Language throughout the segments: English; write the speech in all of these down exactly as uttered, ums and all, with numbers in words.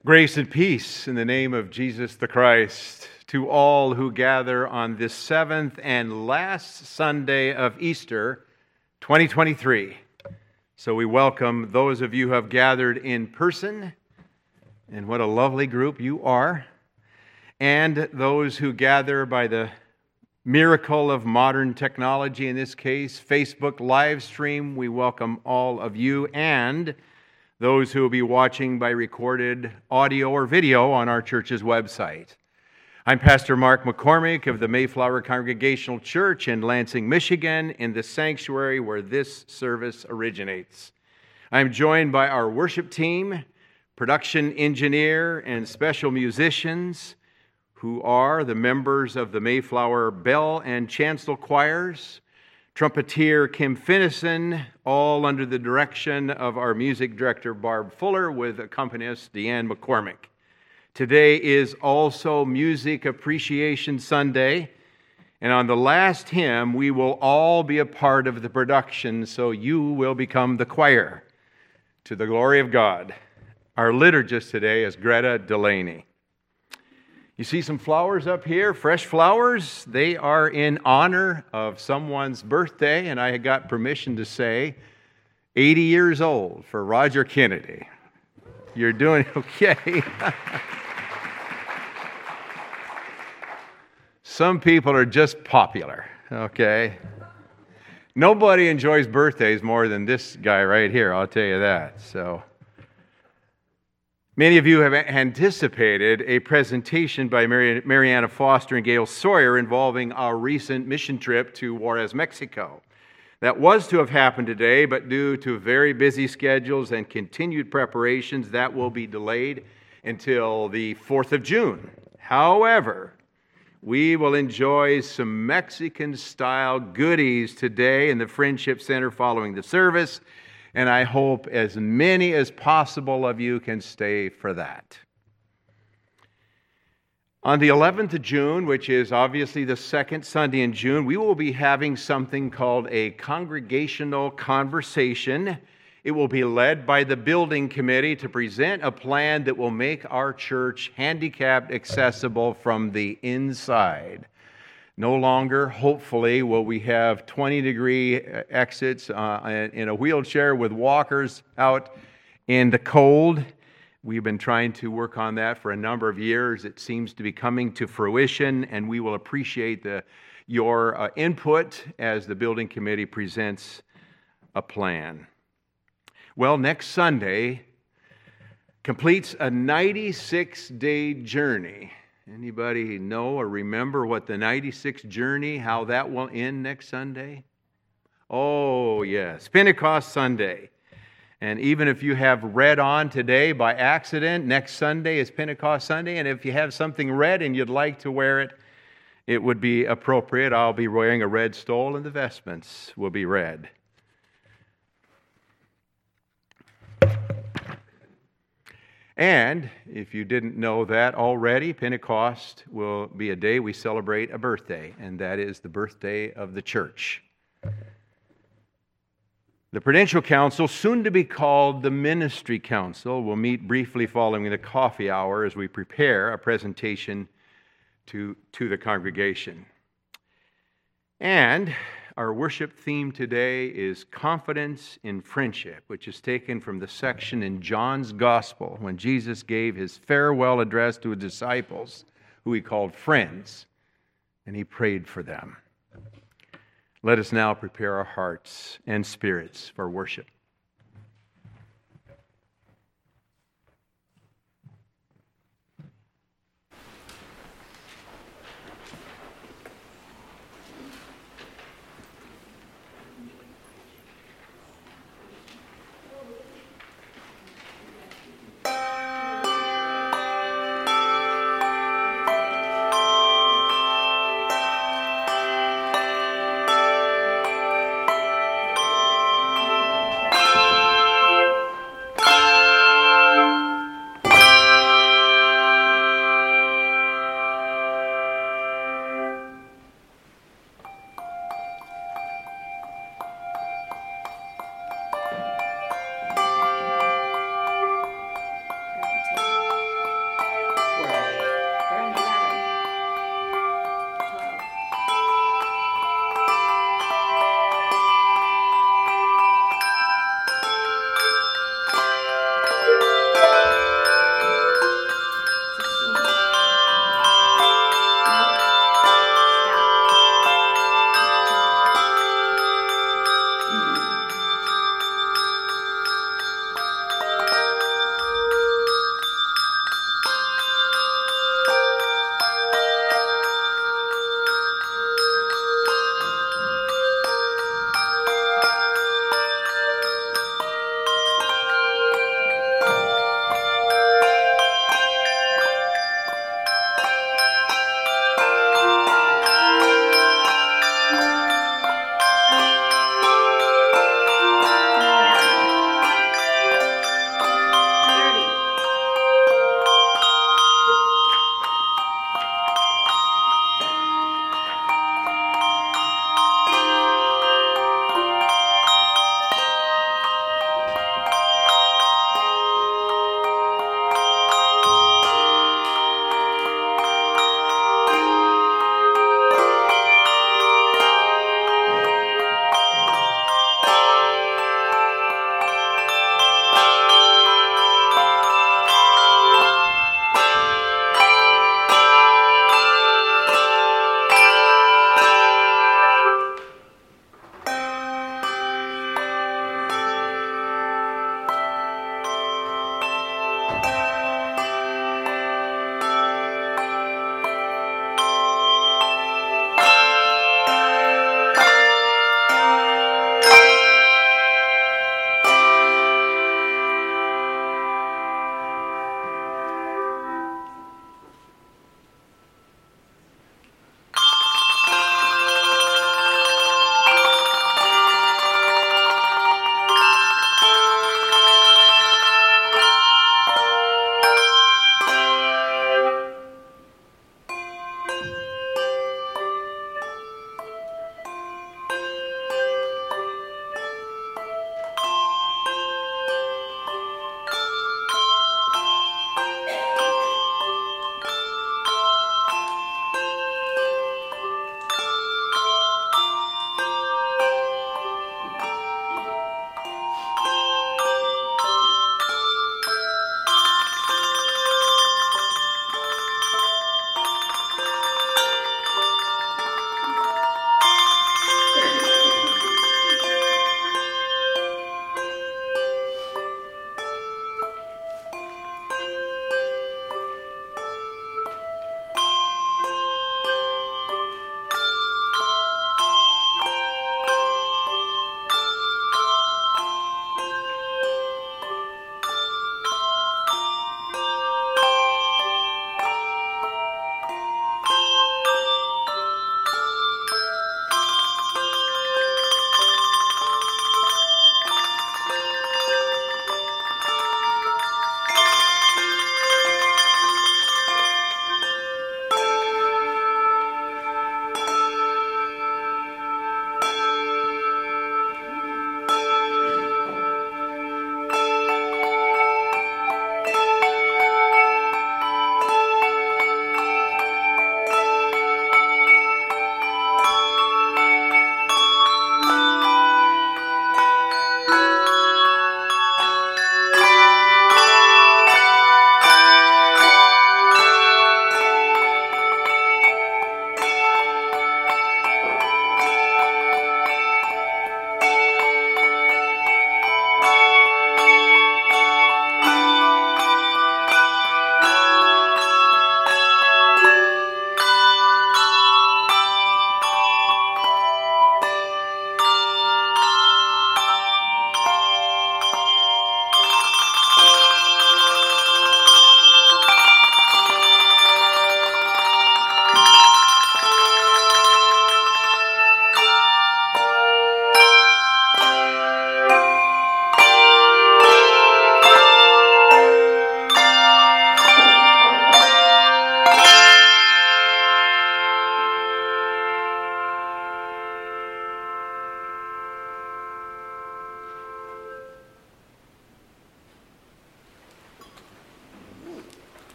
Grace and peace in the name of Jesus the Christ to all who gather on this seventh and last Sunday of Easter twenty twenty-three. So we welcome those of you who have gathered in person, and what a lovely group you are, and those who gather by the miracle of modern technology, in this case, Facebook live stream. We welcome all of you and those who will be watching by recorded audio or video on our church's website. I'm Pastor Mark McCormick of the Mayflower Congregational Church in Lansing, Michigan, in the sanctuary where this service originates. I'm joined by our worship team, production engineer, and special musicians who are the members of the Mayflower Bell and Chancel choirs, trumpeter Kim Finnison, all under the direction of our music director Barb Fuller, with accompanist Deanne McCormick. Today is also Music Appreciation Sunday, and on the last hymn, we will all be a part of the production, so you will become the choir. To the glory of God. Our liturgist today is Greta Delaney. You see some flowers up here, fresh flowers. They are in honor of someone's birthday, and I got permission to say eighty years old for Roger Kennedy. You're doing okay. Some people are just popular, okay? Nobody enjoys birthdays more than this guy right here, I'll tell you that. So, many of you have anticipated a presentation by Mary, Mariana Foster and Gail Sawyer involving our recent mission trip to Juarez, Mexico. That was to have happened today, but due to very busy schedules and continued preparations, that will be delayed until the fourth of June. However, we will enjoy some Mexican-style goodies today in the Friendship Center following the service, and I hope as many as possible of you can stay for that. On the eleventh of June, which is obviously the second Sunday in June, we will be having something called a congregational conversation. It will be led by the building committee to present a plan that will make our church handicapped accessible from the inside. No longer, hopefully, will we have twenty-degree exits uh, in a wheelchair with walkers out in the cold. We've been trying to work on that for a number of years. It seems to be coming to fruition, and we will appreciate the, your uh, input as the building committee presents a plan. Well, next Sunday completes a ninety-six day journey. Anybody know or remember what the ninety-six journey, how that will end next Sunday? Oh, yes, Pentecost Sunday. And even if you have red on today by accident, next Sunday is Pentecost Sunday. And if you have something red and you'd like to wear it, it would be appropriate. I'll be wearing a red stole and the vestments will be red. And if you didn't know that already, Pentecost will be a day we celebrate a birthday, and that is the birthday of the church. The Prudential Council, soon to be called the Ministry Council, will meet briefly following the coffee hour as we prepare a presentation to, to the congregation. And our worship theme today is Confidence in Friendship, which is taken from the section in John's Gospel when Jesus gave his farewell address to his disciples, who he called friends, and he prayed for them. Let us now prepare our hearts and spirits for worship.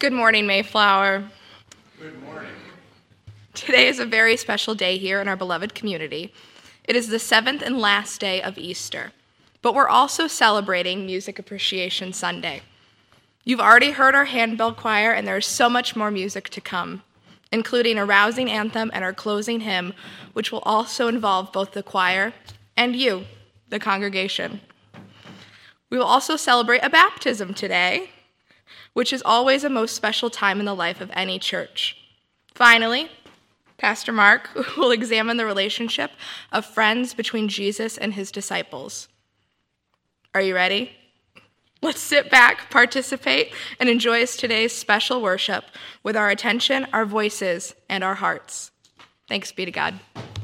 Good morning, Mayflower. Good morning. Today is a very special day here in our beloved community. It is the seventh and last day of Easter, but we're also celebrating Music Appreciation Sunday. You've already heard our handbell choir, and there is so much more music to come, including a rousing anthem and our closing hymn, which will also involve both the choir and you, the congregation. We will also celebrate a baptism today, which is always a most special time in the life of any church. Finally, Pastor Mark will examine the relationship of friends between Jesus and his disciples. Are you ready? Let's sit back, participate, and enjoy today's special worship with our attention, our voices, and our hearts. Thanks be to God.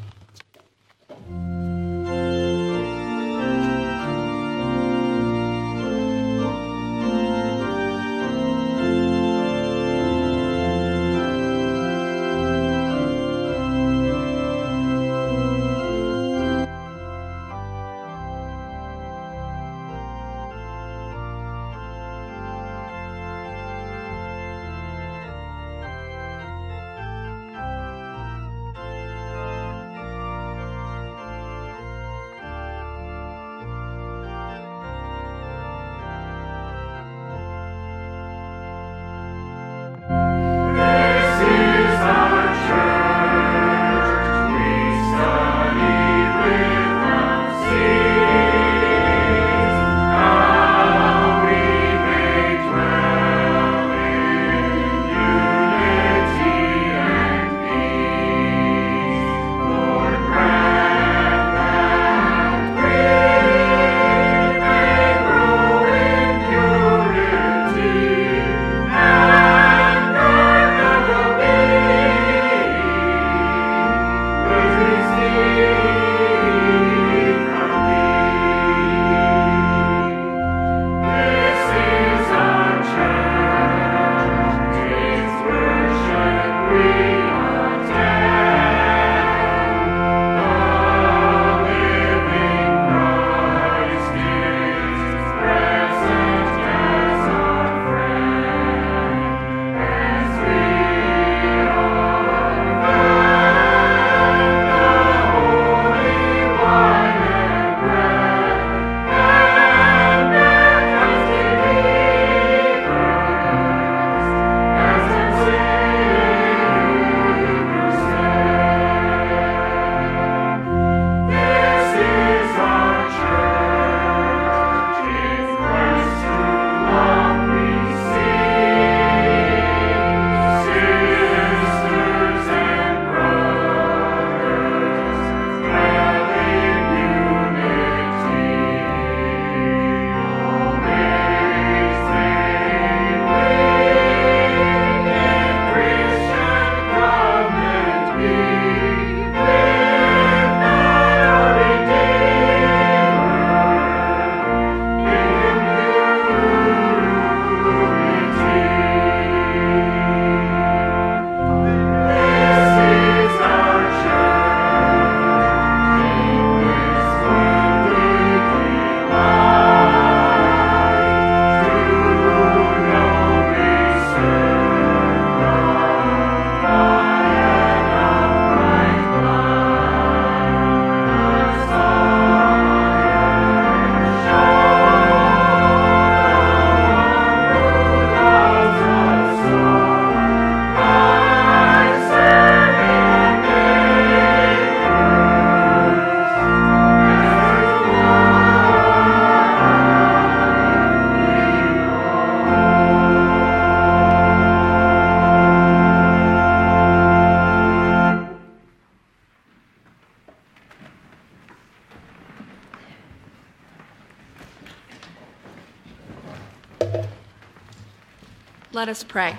Let us pray.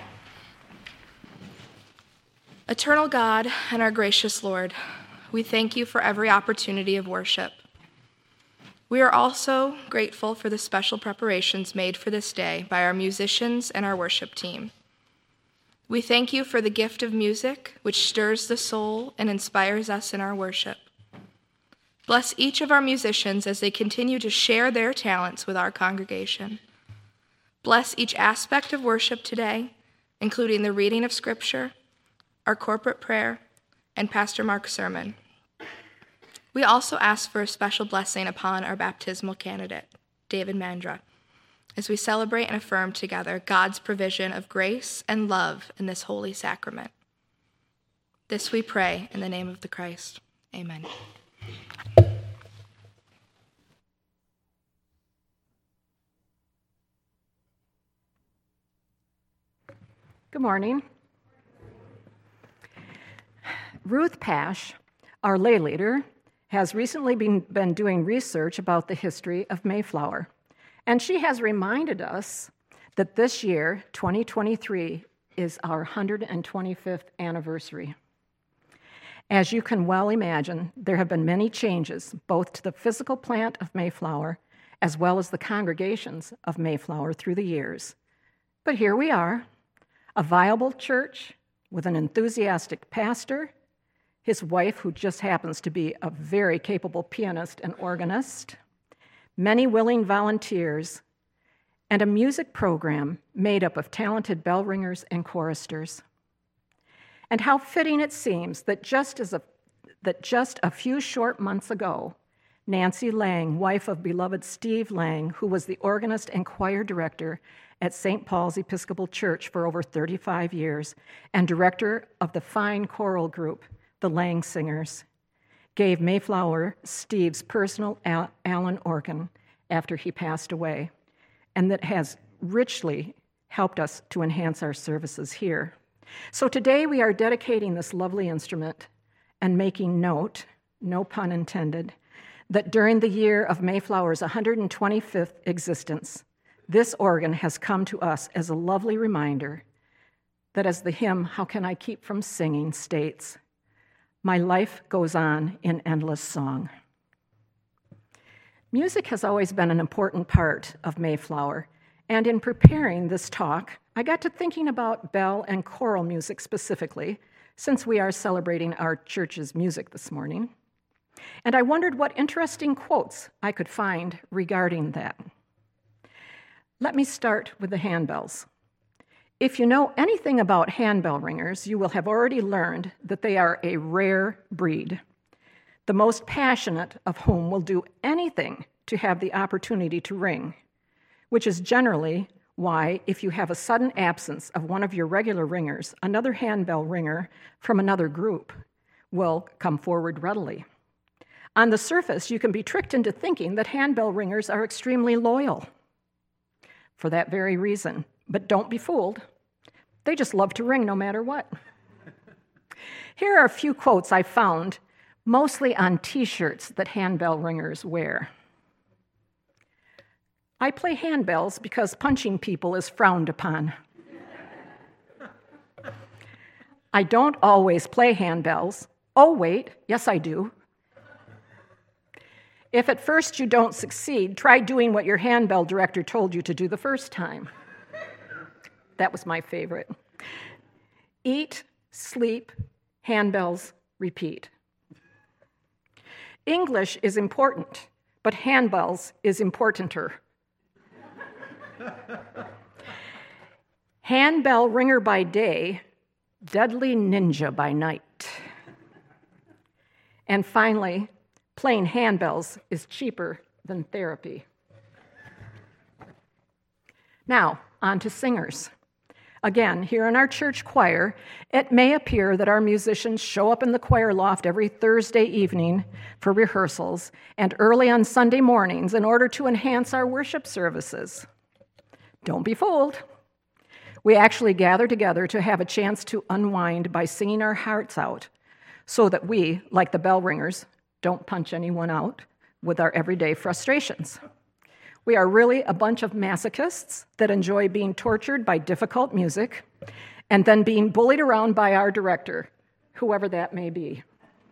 Eternal God and our gracious Lord, we thank you for every opportunity of worship. We are also grateful for the special preparations made for this day by our musicians and our worship team. We thank you for the gift of music, which stirs the soul and inspires us in our worship. Bless each of our musicians as they continue to share their talents with our congregation. Bless each aspect of worship today, including the reading of Scripture, our corporate prayer, and Pastor Mark's sermon. We also ask for a special blessing upon our baptismal candidate, David Mandra, as we celebrate and affirm together God's provision of grace and love in this holy sacrament. This we pray in the name of the Christ. Amen. Good morning. Ruth Pash, our lay leader, has recently been, been doing research about the history of Mayflower, and she has reminded us that this year, twenty twenty-three, is our one hundred twenty-fifth anniversary. As you can well imagine, there have been many changes, both to the physical plant of Mayflower as well as the congregations of Mayflower through the years. But here we are, a viable church with an enthusiastic pastor, his wife, who just happens to be a very capable pianist and organist, many willing volunteers, and a music program made up of talented bell ringers and choristers. And how fitting it seems that just as a, that just a few short months ago, Nancy Lang, wife of beloved Steve Lang, who was the organist and choir director at Saint Paul's Episcopal Church for over thirty-five years and director of the fine choral group, the Lang Singers, gave Mayflower Steve's personal Allen organ after he passed away, and that has richly helped us to enhance our services here. So today we are dedicating this lovely instrument and making note, no pun intended, that during the year of Mayflower's one hundred twenty-fifth existence, this organ has come to us as a lovely reminder that, as the hymn, "How Can I Keep From Singing," states, "My life goes on in endless song." Music has always been an important part of Mayflower, and in preparing this talk, I got to thinking about bell and choral music specifically, since we are celebrating our church's music this morning. And I wondered what interesting quotes I could find regarding that. Let me start with the handbells. If you know anything about handbell ringers, you will have already learned that they are a rare breed, the most passionate of whom will do anything to have the opportunity to ring, which is generally why, if you have a sudden absence of one of your regular ringers, another handbell ringer from another group will come forward readily. On the surface, you can be tricked into thinking that handbell ringers are extremely loyal for that very reason, but don't be fooled. They just love to ring no matter what. Here are a few quotes I found, mostly on T-shirts that handbell ringers wear. "I play handbells because punching people is frowned upon." "I don't always play handbells. Oh, wait, yes I do." "If at first you don't succeed, try doing what your handbell director told you to do the first time." That was my favorite. "Eat, sleep, handbells, repeat." "English is important, but handbells is importanter." "Handbell ringer by day, deadly ninja by night." And finally, "Playing handbells is cheaper than therapy." Now, on to singers. Again, here in our church choir, it may appear that our musicians show up in the choir loft every Thursday evening for rehearsals and early on Sunday mornings in order to enhance our worship services. Don't be fooled. We actually gather together to have a chance to unwind by singing our hearts out so that we, like the bell ringers, don't punch anyone out with our everyday frustrations. We are really a bunch of masochists that enjoy being tortured by difficult music and then being bullied around by our director, whoever that may be.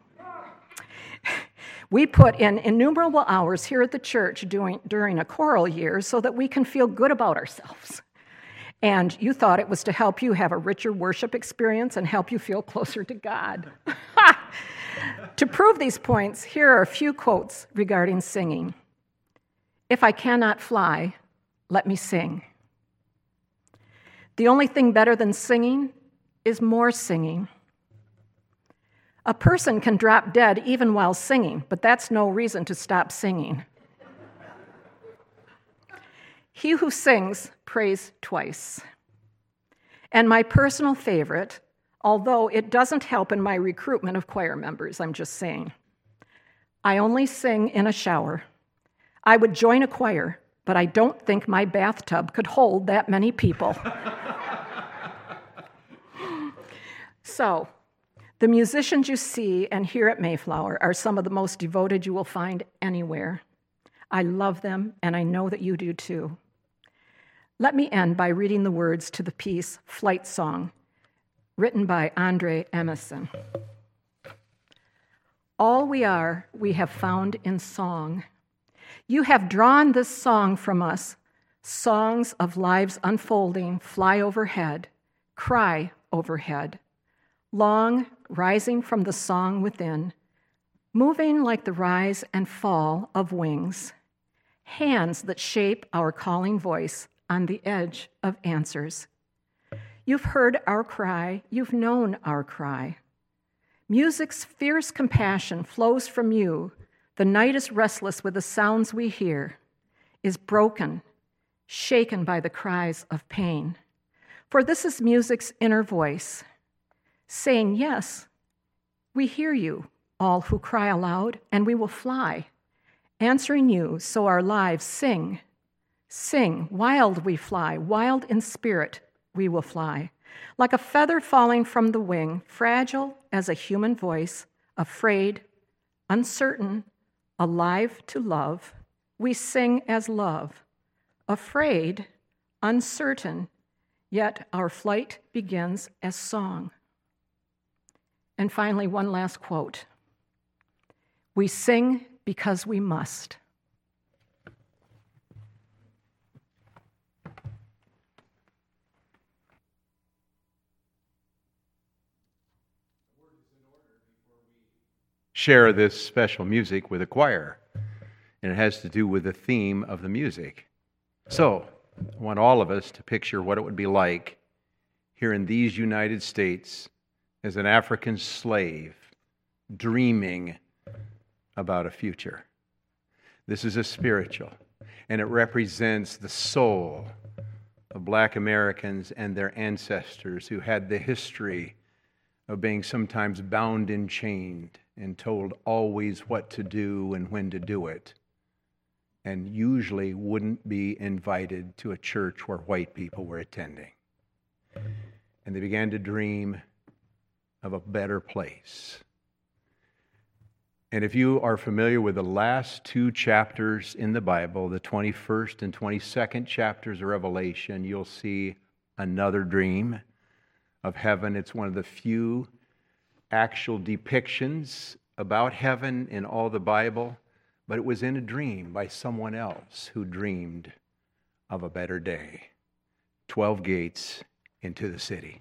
We put in innumerable hours here at the church doing, during a choral year so that we can feel good about ourselves. And you thought it was to help you have a richer worship experience and help you feel closer to God. To prove these points, here are a few quotes regarding singing. "If I cannot fly, let me sing." The only thing better than singing is more singing. A person can drop dead even while singing, but that's no reason to stop singing. He who sings prays twice. And my personal favorite, although it doesn't help in my recruitment of choir members, I'm just saying, I only sing in a shower. I would join a choir, but I don't think my bathtub could hold that many people. So, the musicians you see and hear at Mayflower are some of the most devoted you will find anywhere. I love them, and I know that you do too. Let me end by reading the words to the piece Flight Song, written by Andre Emerson. All we are, we have found in song. You have drawn this song from us, songs of lives unfolding, fly overhead, cry overhead, long rising from the song within, moving like the rise and fall of wings, hands that shape our calling voice on the edge of answers. You've heard our cry, you've known our cry. Music's fierce compassion flows from you. The night is restless with the sounds we hear, is broken, shaken by the cries of pain. For this is music's inner voice, saying, yes, we hear you, all who cry aloud, and we will fly, answering you so our lives sing. Sing, wild we fly, wild in spirit we will fly. Like a feather falling from the wing, fragile as a human voice, afraid, uncertain, alive to love, we sing as love. Afraid, uncertain, yet our flight begins as song. And finally, one last quote. We sing because we must. Share this special music with a choir, and it has to do with the theme of the music. So, I want all of us to picture what it would be like here in these United States as an African slave dreaming about a future. This is a spiritual, and it represents the soul of Black Americans and their ancestors who had the history of being sometimes bound and chained and told always what to do and when to do it, and usually wouldn't be invited to a church where white people were attending. And they began to dream of a better place. And if you are familiar with the last two chapters in the Bible, the twenty-first and twenty-second chapters of Revelation, you'll see another dream of heaven. It's one of the few actual depictions about heaven in all the Bible, but it was in a dream by someone else who dreamed of a better day. Twelve gates into the city.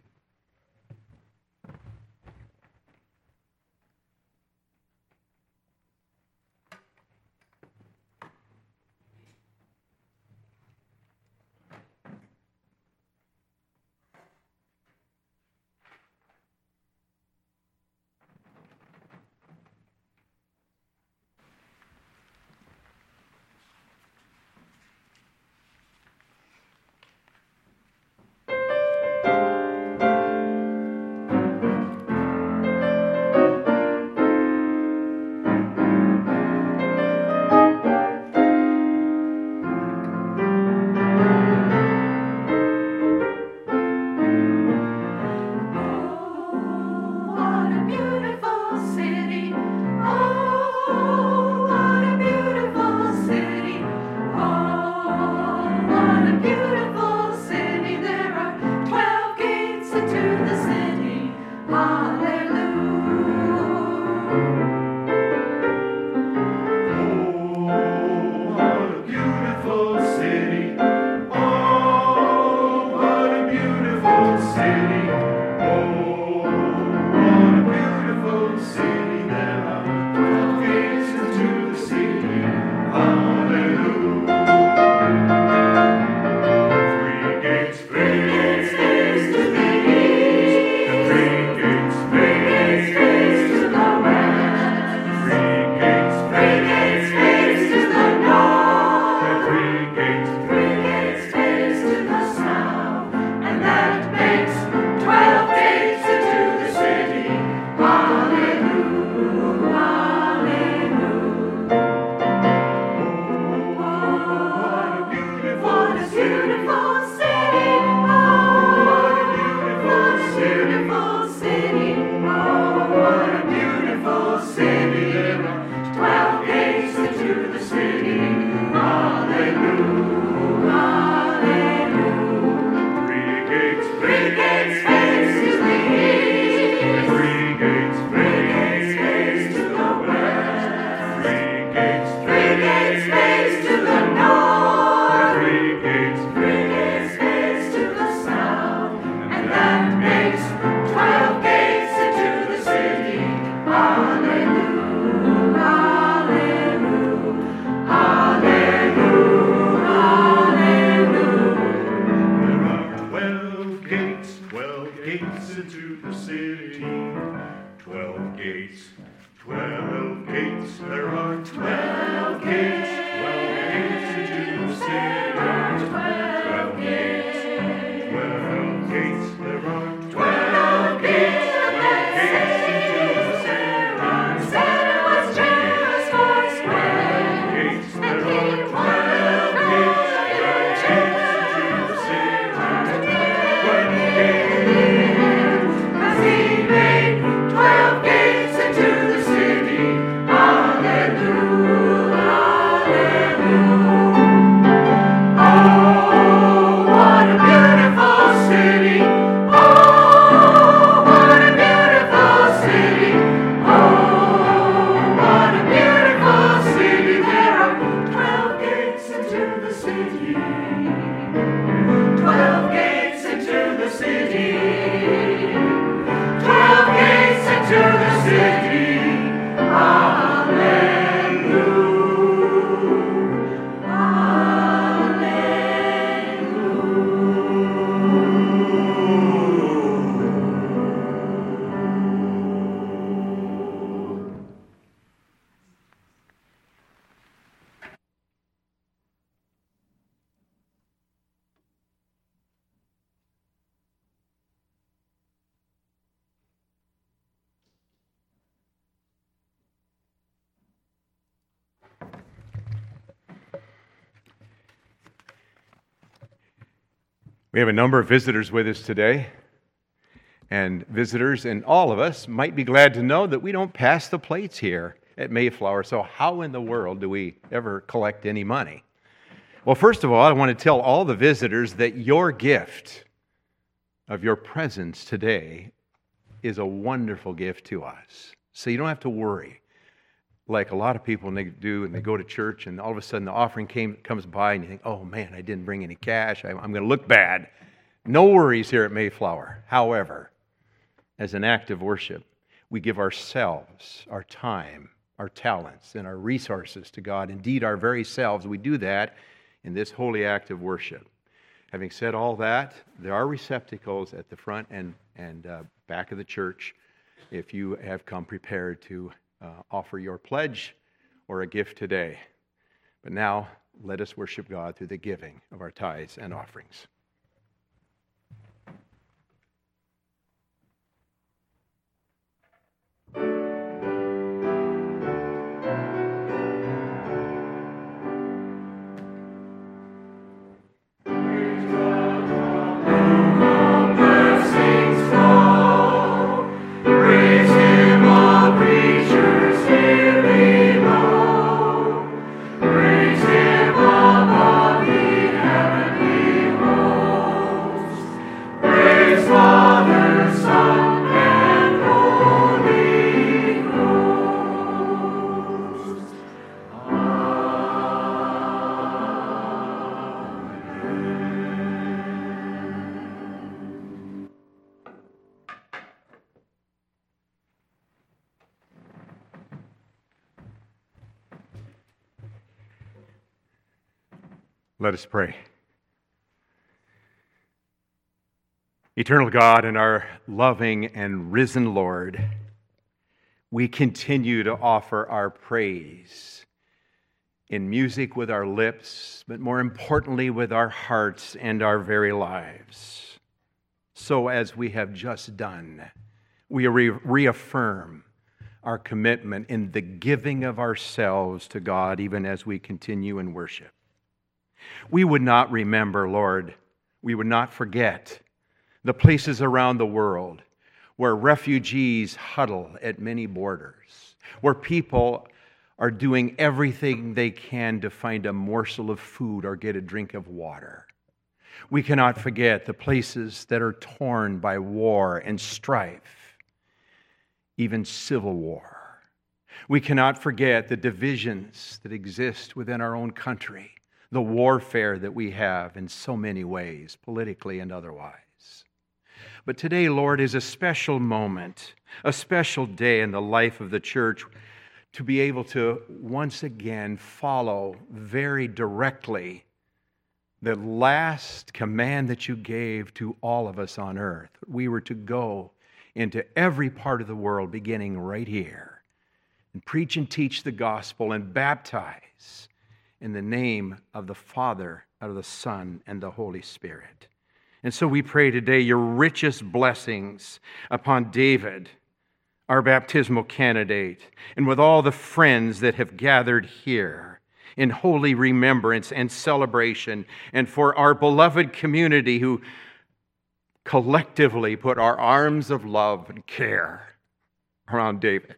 We have a number of visitors with us today, and visitors and all of us might be glad to know that we don't pass the plates here at Mayflower, so how in the world do we ever collect any money? Well, first of all, I want to tell all the visitors that your gift of your presence today is a wonderful gift to us, so you don't have to worry. Like a lot of people, when they do, and they go to church, and all of a sudden the offering came, comes by, and you think, oh man, I didn't bring any cash. I, I'm going to look bad. No worries here at Mayflower. However, as an act of worship, we give ourselves, our time, our talents, and our resources to God. Indeed, our very selves. We do that in this holy act of worship. Having said all that, there are receptacles at the front and, and uh, back of the church if you have come prepared to Uh, offer your pledge or a gift today. But now, let us worship God through the giving of our tithes and offerings. Let us pray. Eternal God and our loving and risen Lord, we continue to offer our praise in music with our lips, but more importantly with our hearts and our very lives. So as we have just done, we re- reaffirm our commitment in the giving of ourselves to God even as we continue in worship. We would not remember, Lord, we would not forget the places around the world where refugees huddle at many borders, where people are doing everything they can to find a morsel of food or get a drink of water. We cannot forget the places that are torn by war and strife, even civil war. We cannot forget the divisions that exist within our own country, the warfare that we have in so many ways, politically and otherwise. But today, Lord, is a special moment, a special day in the life of the church to be able to once again follow very directly the last command that you gave to all of us on earth. We were to go into every part of the world, beginning right here, and preach and teach the gospel and baptize in the name of the Father, of the Son, and the Holy Spirit. And so we pray today your richest blessings upon David, our baptismal candidate, and with all the friends that have gathered here in holy remembrance and celebration, and for our beloved community who collectively put our arms of love and care around David.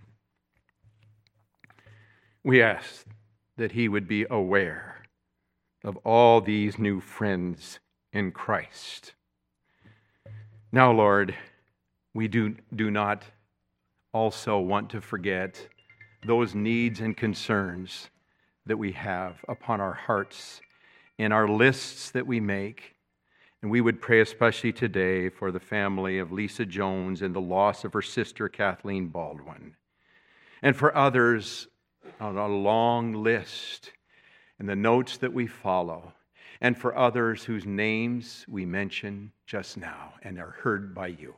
We ask that he would be aware of all these new friends in Christ. Now, Lord, we do, do not also want to forget those needs and concerns that we have upon our hearts in our lists that we make. And we would pray especially today for the family of Lisa Jones and the loss of her sister Kathleen Baldwin, and for others on a long list in the notes that we follow, and for others whose names we mention just now and are heard by you.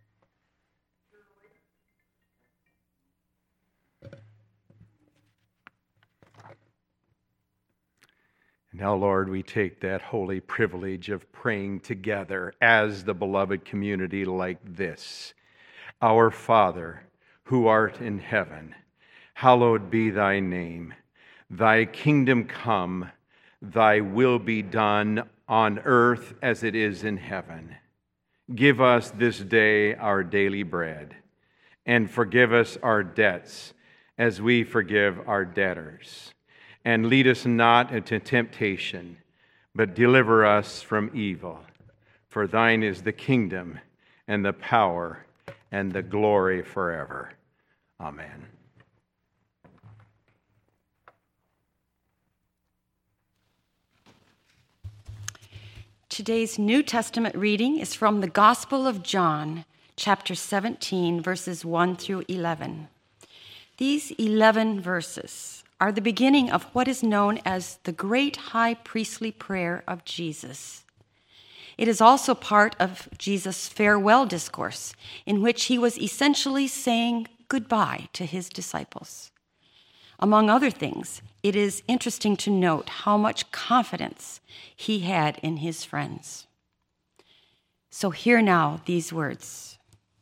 Now, Lord, we take that holy privilege of praying together as the beloved community like this. Our Father, who art in heaven, hallowed be thy name. Thy kingdom come, thy will be done on earth as it is in heaven. Give us this day our daily bread, and forgive us our debts as we forgive our debtors. And lead us not into temptation, but deliver us from evil. For thine is the kingdom and the power and the glory forever. Amen. Today's New Testament reading is from the Gospel of John, chapter seventeen, verses one through eleven. These eleven verses are the beginning of what is known as the great high priestly prayer of Jesus. It is also part of Jesus' farewell discourse, in which he was essentially saying goodbye to his disciples. Among other things, it is interesting to note how much confidence he had in his friends. So hear now these words.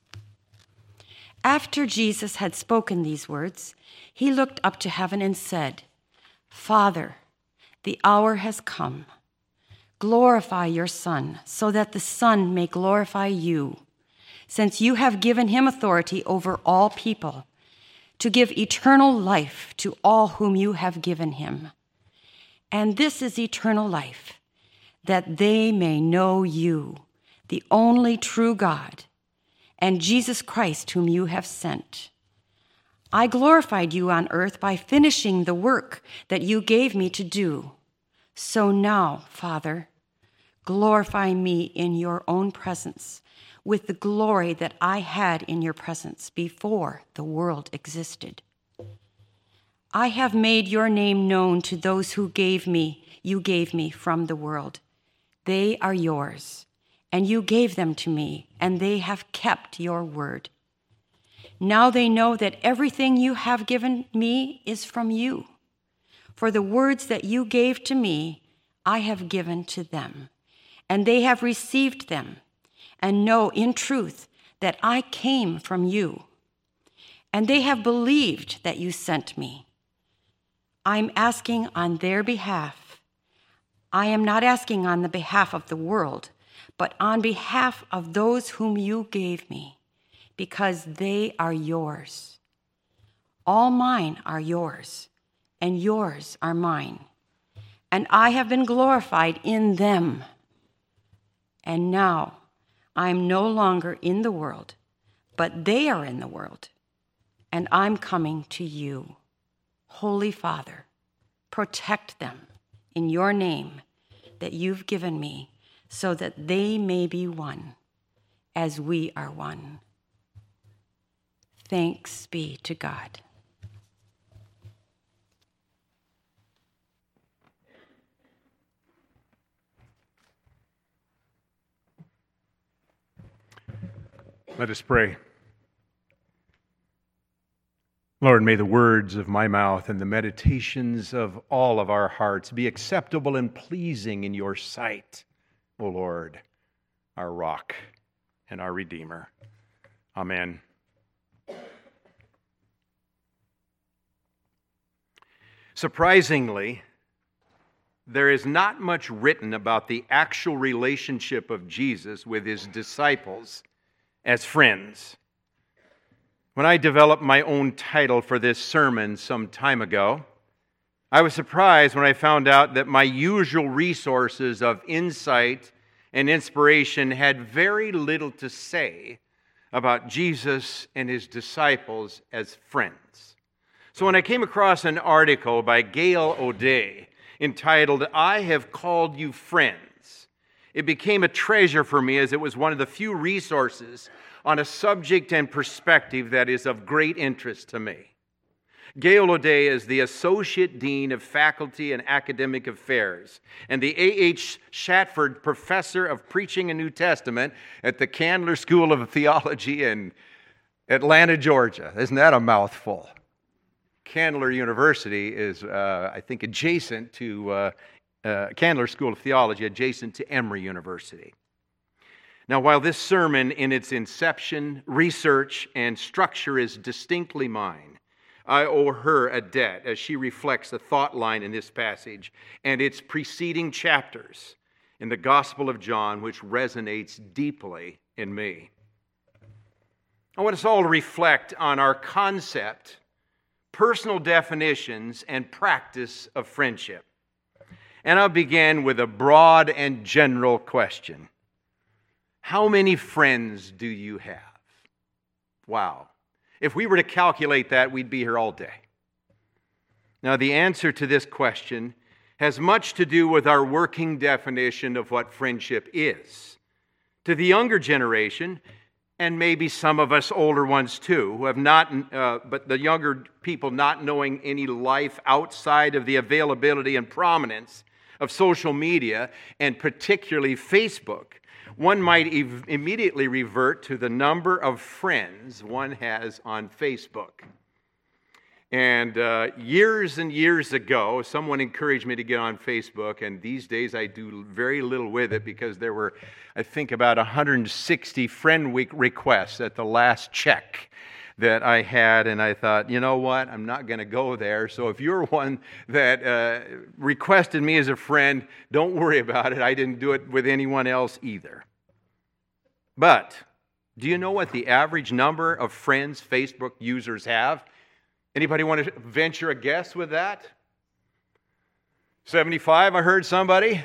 After Jesus had spoken these words, he looked up to heaven and said, Father, the hour has come. Glorify your Son, so that the Son may glorify you, since you have given him authority over all people, to give eternal life to all whom you have given him. And this is eternal life, that they may know you, the only true God, and Jesus Christ whom you have sent. I glorified you on earth by finishing the work that you gave me to do. So now, Father, glorify me in your own presence with the glory that I had in your presence before the world existed. I have made your name known to those who gave me, you gave me from the world. They are yours, and you gave them to me, and they have kept your word. Now they know that everything you have given me is from you. For the words that you gave to me, I have given to them, and they have received them, and know in truth that I came from you. And they have believed that you sent me. I'm asking on their behalf. I am not asking on the behalf of the world, but on behalf of those whom you gave me, because they are yours. All mine are yours, and yours are mine. And I have been glorified in them. And now I am no longer in the world, but they are in the world. and I'm coming to you. Holy Father, protect them in your name that you've given me, so that they may be one, as we are one. Thanks be to God. Let us pray. Lord, may the words of my mouth and the meditations of all of our hearts be acceptable and pleasing in your sight, O Lord, our rock and our Redeemer. Amen. Surprisingly, there is not much written about the actual relationship of Jesus with his disciples as friends. When I developed my own title for this sermon some time ago, I was surprised when I found out that my usual resources of insight and inspiration had very little to say about Jesus and his disciples as friends. So when I came across an article by Gail O'Day entitled, "I Have Called You Friends," it became a treasure for me as it was one of the few resources on a subject and perspective that is of great interest to me. Gail O'Day is the Associate Dean of Faculty and Academic Affairs and the A H Shatford Professor of Preaching and New Testament at the Candler School of Theology in Atlanta, Georgia. Isn't that a mouthful? Candler University is, uh, I think, adjacent to uh, uh, Candler School of Theology, adjacent to Emory University. Now, while this sermon in its inception, research, and structure is distinctly mine, I owe her a debt as she reflects the thought line in this passage and its preceding chapters in the Gospel of John, which resonates deeply in me. I want us all to reflect on our concept, personal definitions, and practice of friendship. And I'll begin with a broad and general question. How many friends do you have? Wow. If we were to calculate that, we'd be here all day. Now, the answer to this question has much to do with our working definition of what friendship is. To the younger generation, and maybe some of us older ones too, who have not, uh, but the younger people not knowing any life outside of the availability and prominence of social media, and particularly Facebook, one might ev- immediately revert to the number of friends one has on Facebook. And uh, years and years ago, someone encouraged me to get on Facebook, and these days I do very little with it because there were, I think, about one hundred sixty friend week requests at the last check that I had, and I thought, you know what, I'm not going to go there. So if you're one that uh, requested me as a friend, don't worry about it. I didn't do it with anyone else either. But do you know what the average number of friends Facebook users have? Anybody want to venture a guess with that? seventy-five, I heard somebody.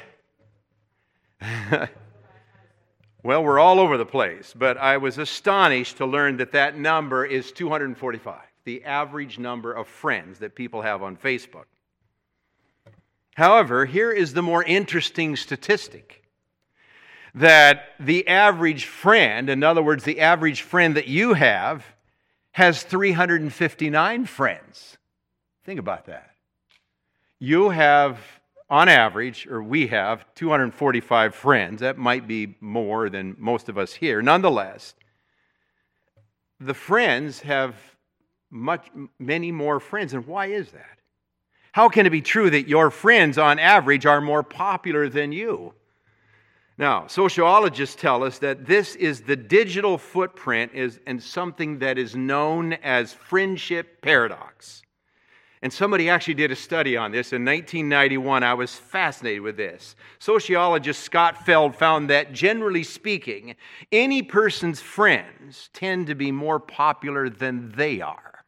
Well, we're all over the place, but I was astonished to learn that that number is two hundred forty-five, the average number of friends that people have on Facebook. However, here is the more interesting statistic, that the average friend, in other words, the average friend that you have, has three hundred fifty-nine friends. Think about that. You have, on average, or we have, two hundred forty-five friends. That might be more than most of us here. Nonetheless, the friends have much, many more friends. And why is that? How can it be true that your friends, on average, are more popular than you? Now, sociologists tell us that this is the digital footprint is, and something that is known as friendship paradox. And somebody actually did a study on this in nineteen ninety-one. I was fascinated with this. Sociologist Scott Feld found that, generally speaking, any person's friends tend to be more popular than they are.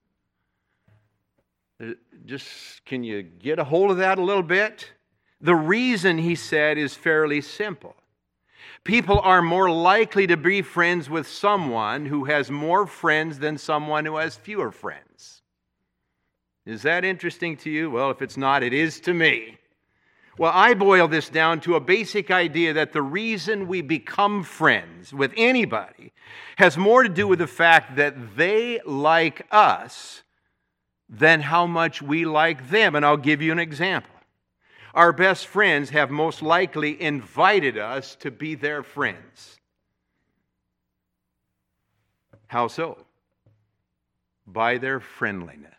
Just, can you get a hold of that a little bit? The reason, he said, is fairly simple. People are more likely to be friends with someone who has more friends than someone who has fewer friends. Is that interesting to you? Well, if it's not, it is to me. Well, I boil this down to a basic idea that the reason we become friends with anybody has more to do with the fact that they like us than how much we like them. And I'll give you an example. Our best friends have most likely invited us to be their friends. How so? By their friendliness.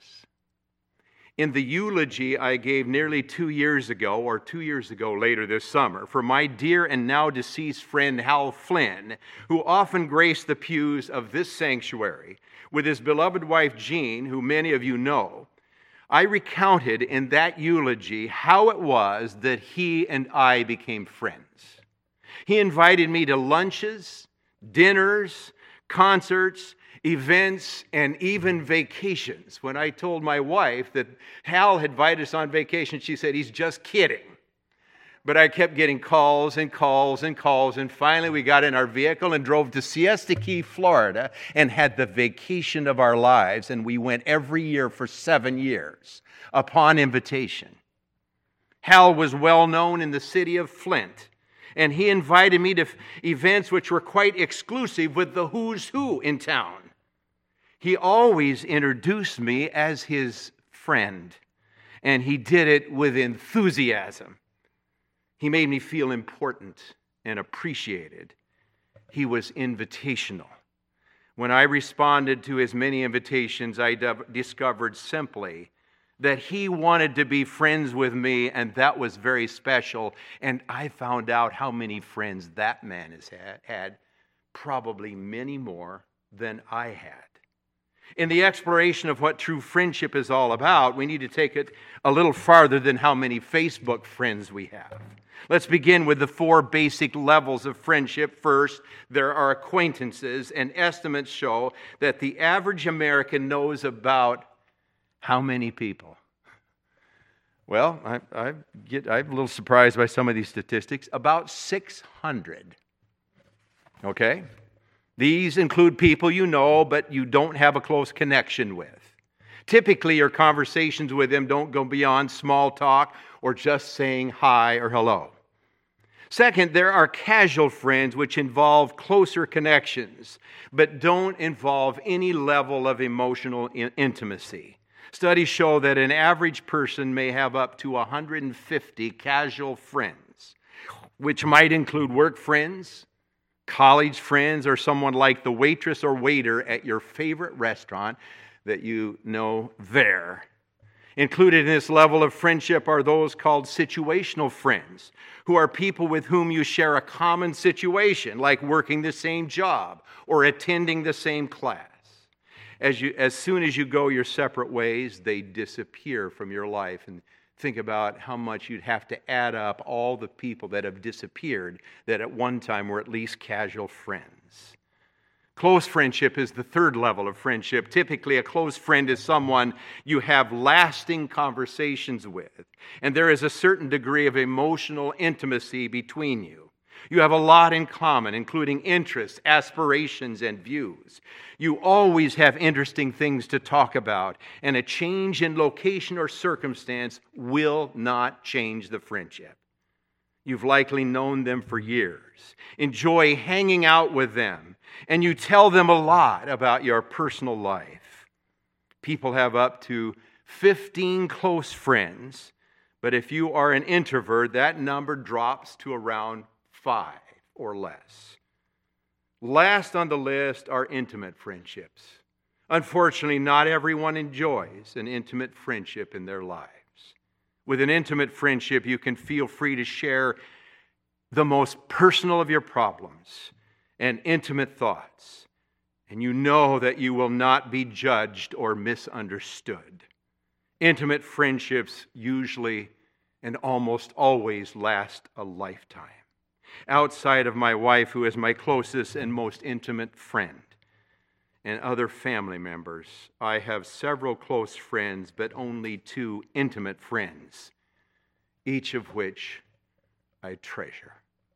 In the eulogy I gave nearly two years ago, or two years ago later this summer, for my dear and now deceased friend Hal Flynn, who often graced the pews of this sanctuary with his beloved wife Jean, who many of you know, I recounted in that eulogy how it was that he and I became friends. He invited me to lunches, dinners, concerts, events, and even vacations. When I told my wife that Hal had invited us on vacation, she said, he's just kidding. But I kept getting calls and calls and calls, and finally we got in our vehicle and drove to Siesta Key, Florida, and had the vacation of our lives, and we went every year for seven years upon invitation. Hal was well known in the city of Flint, and he invited me to events which were quite exclusive with the who's who in town. He always introduced me as his friend, and he did it with enthusiasm. He made me feel important and appreciated. He was invitational. When I responded to his many invitations, I discovered simply that he wanted to be friends with me, and that was very special. And I found out how many friends that man has had, probably many more than I had. In the exploration of what true friendship is all about, we need to take it a little farther than how many Facebook friends we have. Let's begin with the four basic levels of friendship. First, there are acquaintances, and estimates show that the average American knows about how many people? Well, I, I get, I'm a little surprised by some of these statistics. About six hundred. Okay? These include people you know, but you don't have a close connection with. Typically, your conversations with them don't go beyond small talk or just saying hi or hello. Second, there are casual friends which involve closer connections, but don't involve any level of emotional in- intimacy. Studies show that an average person may have up to one hundred fifty casual friends, which might include work friends, college friends, or someone like the waitress or waiter at your favorite restaurant that you know there. Included in this level of friendship are those called situational friends, who are people with whom you share a common situation, like working the same job or attending the same class. As you, as soon as you go your separate ways, they disappear from your life. And think about how much you'd have to add up all the people that have disappeared that at one time were at least casual friends. Close friendship is the third level of friendship. Typically, a close friend is someone you have lasting conversations with, and there is a certain degree of emotional intimacy between you. You have a lot in common, including interests, aspirations, and views. You always have interesting things to talk about, and a change in location or circumstance will not change the friendship. You've likely known them for years, enjoy hanging out with them, and you tell them a lot about your personal life. People have up to fifteen close friends, but if you are an introvert, that number drops to around five or less. Last on the list are intimate friendships. Unfortunately, not everyone enjoys an intimate friendship in their lives. With an intimate friendship, you can feel free to share the most personal of your problems and intimate thoughts, and you know that you will not be judged or misunderstood. Intimate friendships usually and almost always last a lifetime. Outside of my wife, who is my closest and most intimate friend, and other family members, I have several close friends, but only two intimate friends, each of which I treasure.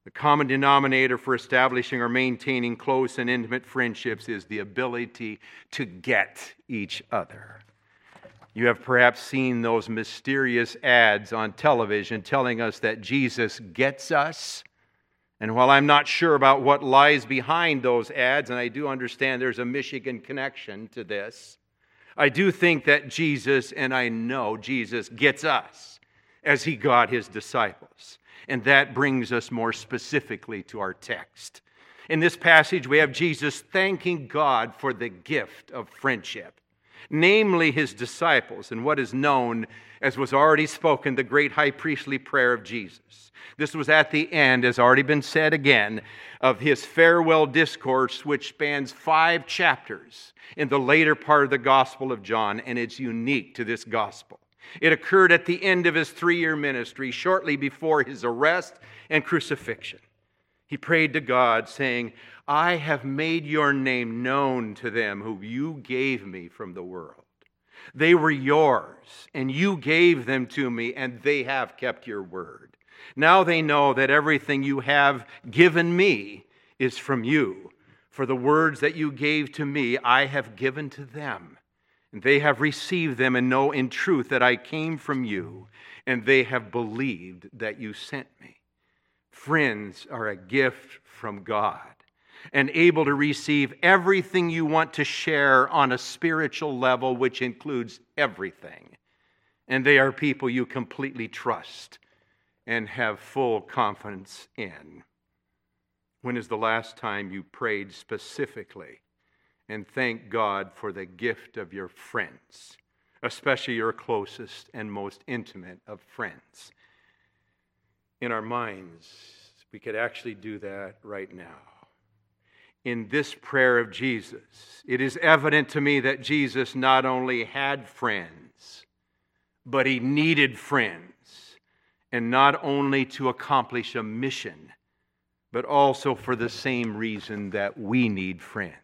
The common denominator for establishing or maintaining close and intimate friendships is the ability to get each other. You have perhaps seen those mysterious ads on television telling us that Jesus gets us. And while I'm not sure about what lies behind those ads, and I do understand there's a Michigan connection to this, I do think that Jesus, and I know Jesus, gets us as he got his disciples. And that brings us more specifically to our text. In this passage, we have Jesus thanking God for the gift of friendship, namely his disciples, and what is known as was already spoken, the great high priestly prayer of Jesus. This was at the end, as already been said again, of his farewell discourse, which spans five chapters in the later part of the Gospel of John, and it's unique to this gospel. It occurred at the end of his three-year ministry, shortly before his arrest and crucifixion. He prayed to God, saying, I have made your name known to them who you gave me from the world. They were yours, and you gave them to me, and they have kept your word. Now they know that everything you have given me is from you. For the words that you gave to me, I have given to them. And they have received them and know in truth that I came from you, and they have believed that you sent me. Friends are a gift from God and able to receive everything you want to share on a spiritual level, which includes everything. And they are people you completely trust and have full confidence in. When is the last time you prayed specifically and thank God for the gift of your friends, especially your closest and most intimate of friends? In our minds, we could actually do that right now. In this prayer of Jesus, it is evident to me that Jesus not only had friends, but he needed friends, and not only to accomplish a mission, but also for the same reason that we need friends.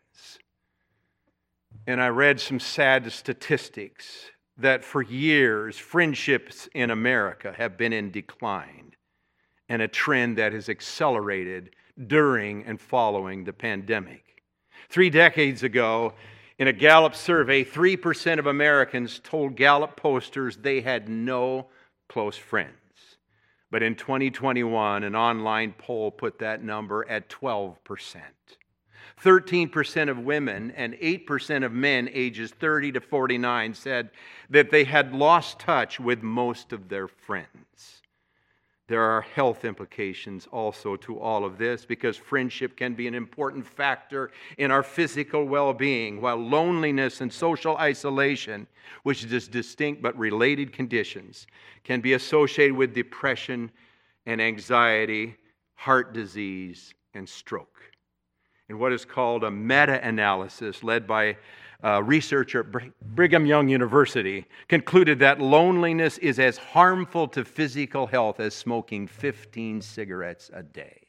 And I read some sad statistics that for years, friendships in America have been in decline, and a trend that has accelerated during and following the pandemic. Three decades ago, in a Gallup survey, three percent of Americans told Gallup posters they had no close friends. But in twenty twenty-one, an online poll put that number at twelve percent. thirteen percent of women and eight percent of men ages thirty to forty-nine said that they had lost touch with most of their friends. There are health implications also to all of this, because friendship can be an important factor in our physical well-being, while loneliness and social isolation, which is distinct but related conditions, can be associated with depression and anxiety, heart disease, and stroke. In what is called a meta-analysis led by a researcher at Brigham Young University, concluded that loneliness is as harmful to physical health as smoking fifteen cigarettes a day.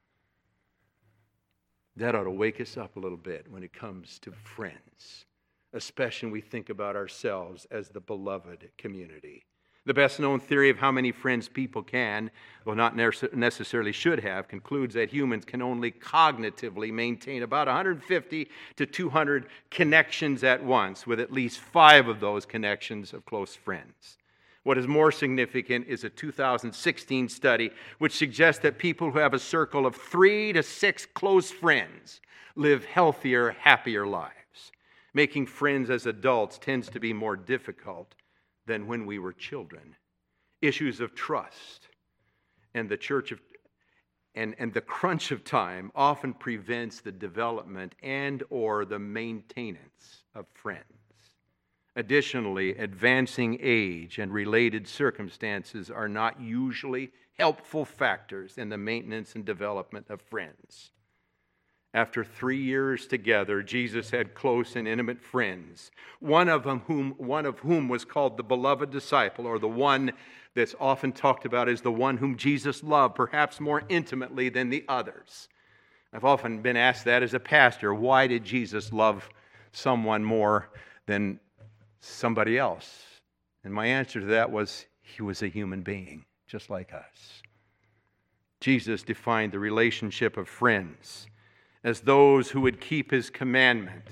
That ought to wake us up a little bit when it comes to friends, especially when we think about ourselves as the beloved community. The best-known theory of how many friends people can, well, not necessarily should have, concludes that humans can only cognitively maintain about one hundred fifty to two hundred connections at once, with at least five of those connections of close friends. What is more significant is a two thousand sixteen study which suggests that people who have a circle of three to six close friends live healthier, happier lives. Making friends as adults tends to be more difficult than when we were children. Issues of trust and the church of and, and the crunch of time often prevents the development and or the maintenance of friends. Additionally, advancing age and related circumstances are not usually helpful factors in the maintenance and development of friends. After three years together, Jesus had close and intimate friends, one of them whom, one of whom was called the beloved disciple, or the one that's often talked about as the one whom Jesus loved, perhaps more intimately than the others. I've often been asked that as a pastor. Why did Jesus love someone more than somebody else? And my answer to that was, he was a human being, just like us. Jesus defined the relationship of friends as those who would keep his commandment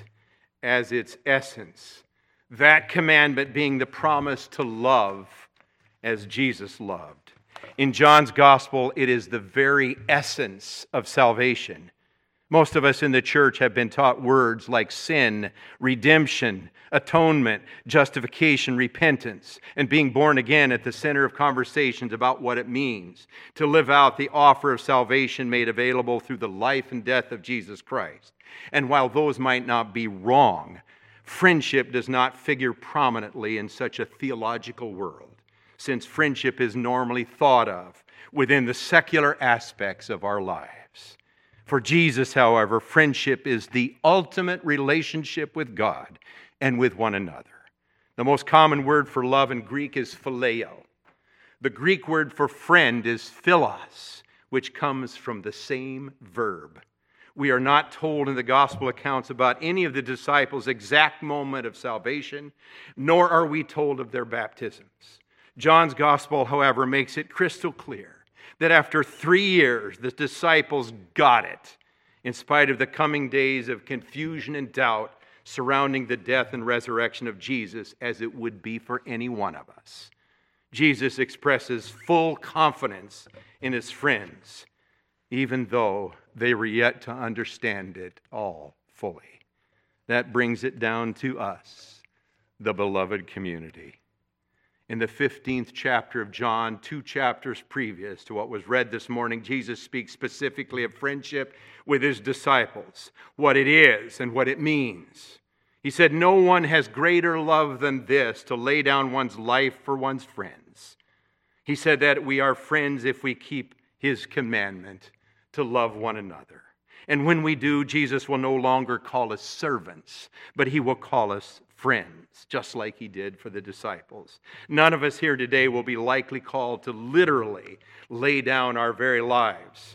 as its essence, that commandment being the promise to love as Jesus loved. In John's gospel, it is the very essence of salvation. Most of us in the church have been taught words like sin, redemption, atonement, justification, repentance, and being born again at the center of conversations about what it means to live out the offer of salvation made available through the life and death of Jesus Christ. And while those might not be wrong, friendship does not figure prominently in such a theological world, since friendship is normally thought of within the secular aspects of our lives. For Jesus, however, friendship is the ultimate relationship with God and with one another. The most common word for love in Greek is phileo. The Greek word for friend is philos, which comes from the same verb. We are not told in the gospel accounts about any of the disciples' exact moment of salvation, nor are we told of their baptisms. John's gospel, however, makes it crystal clear that after three years, the disciples got it, in spite of the coming days of confusion and doubt surrounding the death and resurrection of Jesus, as it would be for any one of us. Jesus expresses full confidence in his friends, even though they were yet to understand it all fully. That brings it down to us, the beloved community. In the fifteenth chapter of John, two chapters previous to what was read this morning, Jesus speaks specifically of friendship with his disciples, what it is and what it means. He said, "No one has greater love than this, to lay down one's life for one's friends." He said that we are friends if we keep his commandment to love one another. And when we do, Jesus will no longer call us servants, but he will call us friends, just like he did for the disciples. None of us here today will be likely called to literally lay down our very lives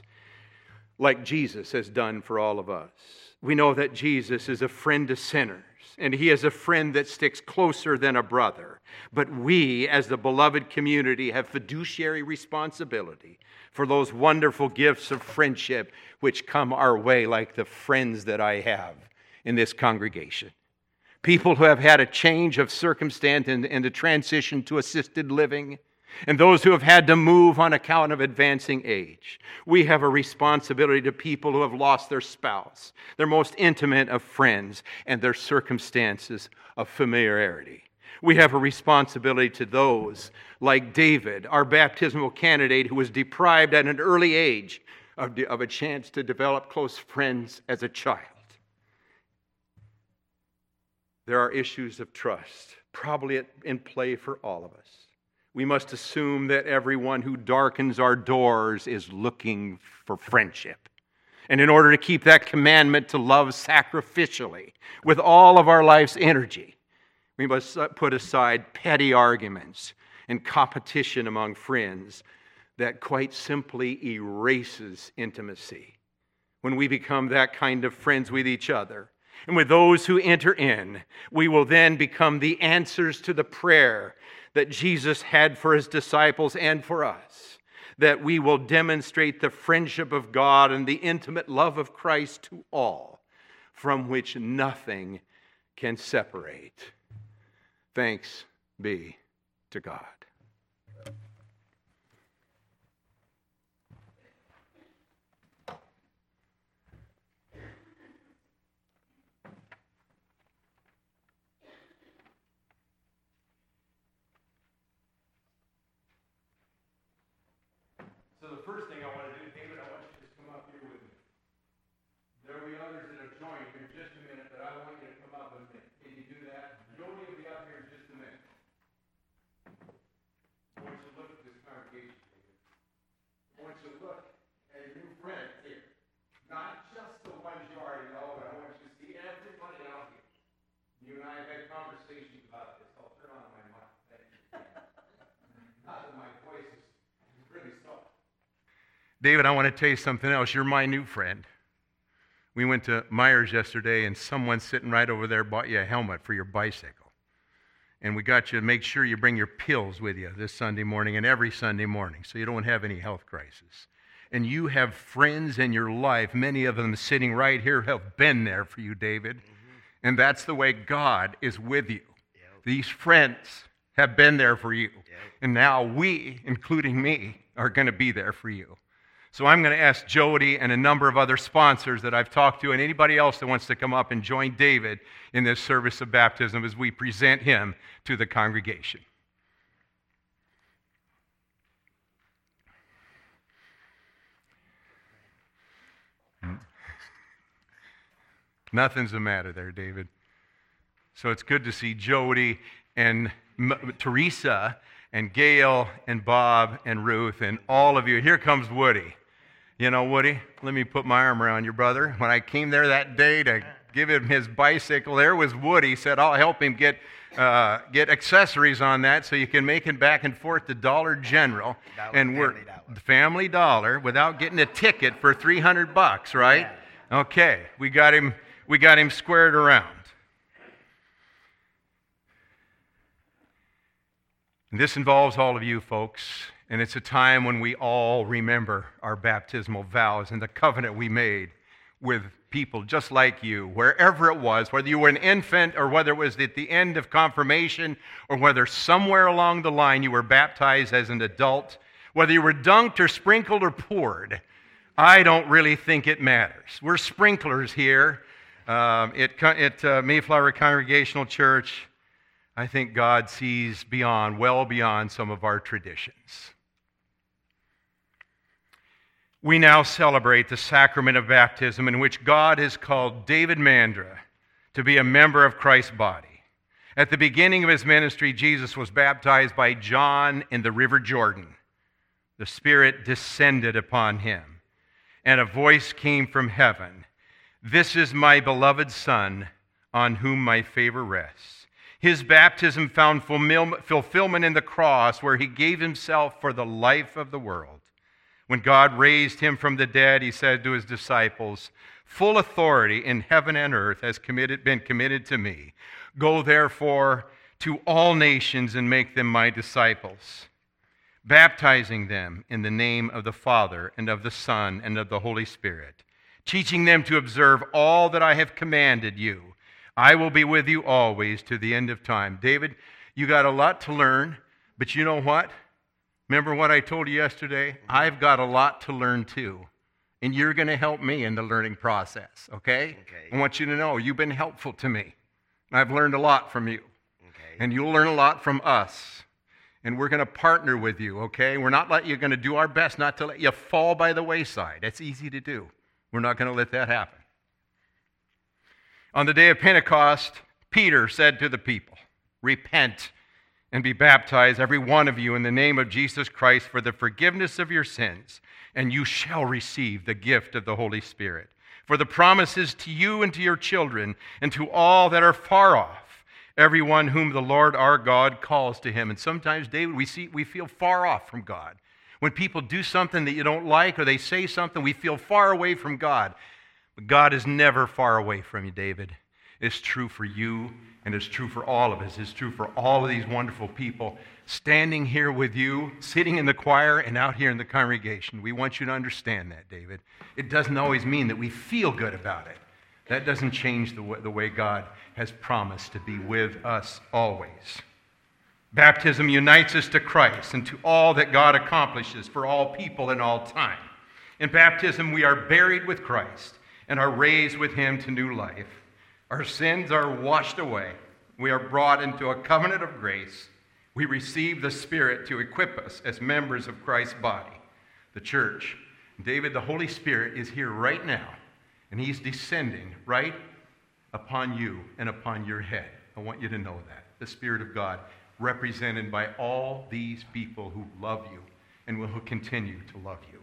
like Jesus has done for all of us. We know that Jesus is a friend to sinners, and he is a friend that sticks closer than a brother. But we, as the beloved community, have fiduciary responsibility for those wonderful gifts of friendship which come our way, like the friends that I have in this congregation. People who have had a change of circumstance and, and a transition to assisted living, and those who have had to move on account of advancing age. We have a responsibility to people who have lost their spouse, their most intimate of friends, and their circumstances of familiarity. We have a responsibility to those like David, our baptismal candidate, who was deprived at an early age of, of a chance to develop close friends as a child. There are issues of trust, probably in play for all of us. We must assume that everyone who darkens our doors is looking for friendship. And in order to keep that commandment to love sacrificially with all of our life's energy, we must put aside petty arguments and competition among friends that quite simply erases intimacy. When we become that kind of friends with each other, and with those who enter in, we will then become the answers to the prayer that Jesus had for his disciples and for us, that we will demonstrate the friendship of God and the intimate love of Christ to all, from which nothing can separate. Thanks be to God. So the first thing I want to do, David, I want you to just come up here with me. There will be others that have joined in just a minute, but I want you to come up with me. Can you do that? Jody will be up here in just a minute. I want you to look at this congregation, David. I want you to look at your new friend here. Not just the ones you already know, but I want you to see everybody out here. You and I have had conversations about this. I'll turn on my mic. Thank you. Not that my voice is really soft. David, I want to tell you something else. You're my new friend. We went to Myers yesterday, and someone sitting right over there bought you a helmet for your bicycle. And we got you to make sure you bring your pills with you this Sunday morning and every Sunday morning so you don't have any health crisis. and you have friends in your life, many of them sitting right here, have been there for you, David. Mm-hmm. And that's the way God is with you. Yep. These friends have been there for you. Yep. And now we, including me, are going to be there for you. So I'm going to ask Jody and a number of other sponsors that I've talked to and anybody else that wants to come up and join David in this service of baptism as we present him to the congregation. Nothing's the matter there, David. So it's good to see Jody and M- Teresa and Gail and Bob and Ruth and all of you. Here comes Woody. You know, Woody, let me put my arm around your brother. When I came there that day to give him his bicycle, there was Woody. Said, I'll help him get uh, get accessories on that so you can make it back and forth to Dollar General and work the Family Dollar without getting a ticket for three hundred bucks, right? Yeah. Okay, we got him. We got him squared around. And this involves all of you folks, and it's a time when we all remember our baptismal vows and the covenant we made with people just like you, wherever it was, whether you were an infant or whether it was at the end of confirmation or whether somewhere along the line you were baptized as an adult, whether you were dunked or sprinkled or poured. I don't really think it matters. We're sprinklers here. Um, at at uh, Mayflower Congregational Church, I think God sees beyond, well beyond some of our traditions. We now celebrate the sacrament of baptism in which God has called David Mandra to be a member of Christ's body. At the beginning of his ministry, Jesus was baptized by John in the River Jordan. The Spirit descended upon him, and a voice came from heaven. This is my beloved Son, on whom my favor rests. His baptism found fulfillment in the cross, where he gave himself for the life of the world. When God raised him from the dead, he said to his disciples, full authority in heaven and earth has committed, been committed to me. Go therefore to all nations and make them my disciples, baptizing them in the name of the Father and of the Son and of the Holy Spirit, teaching them to observe all that I have commanded you. I will be with you always to the end of time. David, you got a lot to learn, but you know what? Remember what I told you yesterday? I've got a lot to learn too, and you're going to help me in the learning process, okay? Okay. I want you to know you've been helpful to me. I've learned a lot from you, okay. And you'll learn a lot from us, and we're going to partner with you, okay? We're not let you going to do our best not to let you fall by the wayside. That's easy to do. We're not going to let that happen. On the day of Pentecost, Peter said to the people, repent and be baptized, every one of you, in the name of Jesus Christ for the forgiveness of your sins, and you shall receive the gift of the Holy Spirit. For the promise is to you and to your children and to all that are far off, everyone whom the Lord our God calls to him. And sometimes, David, we see we feel far off from God. When people do something that you don't like or they say something, we feel far away from God. But God is never far away from you, David. It's true for you, and it's true for all of us. It's true for all of these wonderful people standing here with you, sitting in the choir, and out here in the congregation. We want you to understand that, David. It doesn't always mean that we feel good about it. That doesn't change the way, the way God has promised to be with us always. Baptism unites us to Christ and to all that God accomplishes for all people in all time. In baptism, we are buried with Christ and are raised with him to new life. Our sins are washed away. We are brought into a covenant of grace. We receive the Spirit to equip us as members of Christ's body, the church. David, the Holy Spirit is here right now, and he's descending right upon you and upon your head. I want you to know that. The Spirit of God, represented by all these people who love you and will continue to love you.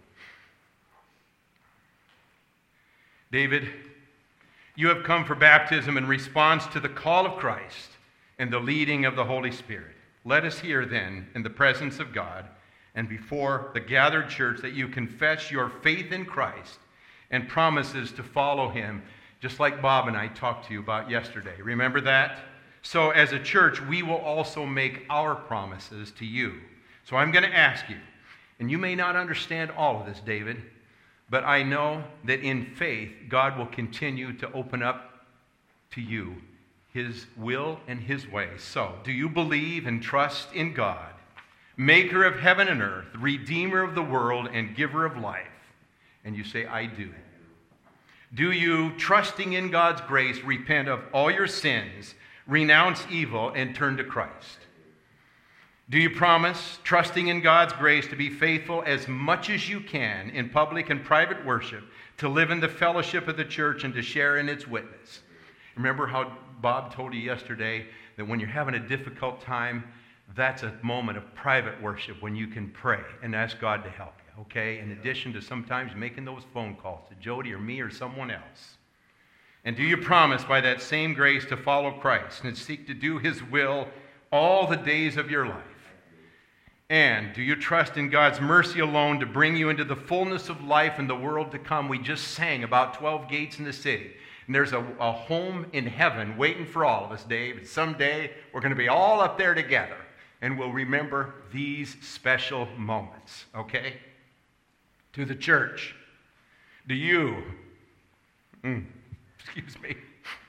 David, you have come for baptism in response to the call of Christ and the leading of the Holy Spirit. Let us hear then, in the presence of God and before the gathered church, that you confess your faith in Christ and promises to follow him, just like Bob and I talked to you about yesterday. Remember that? So as a church, we will also make our promises to you. So I'm going to ask you, and you may not understand all of this, David, But I know that in faith, God will continue to open up to you His will and His way. So, do you believe and trust in God, maker of heaven and earth, redeemer of the world, and giver of life? And you say, I do. Do you, trusting in God's grace, repent of all your sins, renounce evil, and turn to Christ? Do you promise, trusting in God's grace, to be faithful as much as you can in public and private worship, to live in the fellowship of the church, and to share in its witness? Remember how Bob told you yesterday that when you're having a difficult time, that's a moment of private worship when you can pray and ask God to help you, okay? In addition to sometimes making those phone calls to Jody or me or someone else. And do you promise by that same grace to follow Christ and seek to do His will all the days of your life? And do you trust in God's mercy alone to bring you into the fullness of life in the world to come? We just sang about twelve gates in the city. And there's a, a home in heaven waiting for all of us, Dave. And someday we're going to be all up there together. And we'll remember these special moments, okay? To the church, do you, mm, excuse me,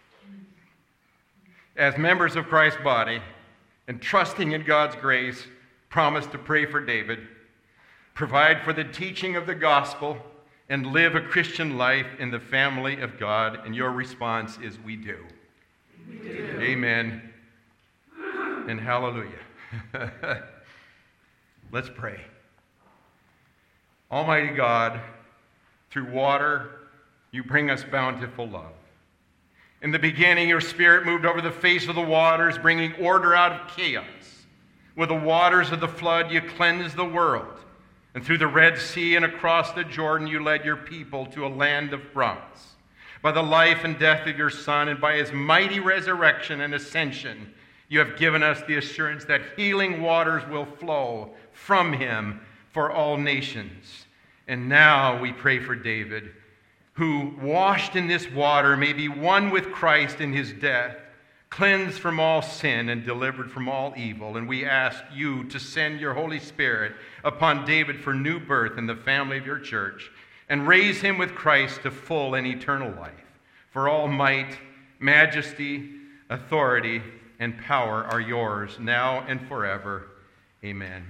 as members of Christ's body and trusting in God's grace, promise to pray for David, provide for the teaching of the gospel, and live a Christian life in the family of God? And your response is, we do. We do. Amen and hallelujah. Let's pray. Almighty God, through water, you bring us bountiful love. In the beginning, your Spirit moved over the face of the waters, bringing order out of chaos. With the waters of the flood, you cleansed the world. And through the Red Sea and across the Jordan, you led your people to a land of promise. By the life and death of your Son, and by his mighty resurrection and ascension, you have given us the assurance that healing waters will flow from him for all nations. And now we pray for David, who, washed in this water, may be one with Christ in his death, cleansed from all sin and delivered from all evil. And we ask you to send your Holy Spirit upon David for new birth in the family of your church, and raise him with Christ to full and eternal life. For all might, majesty, authority, and power are yours, now and forever. Amen.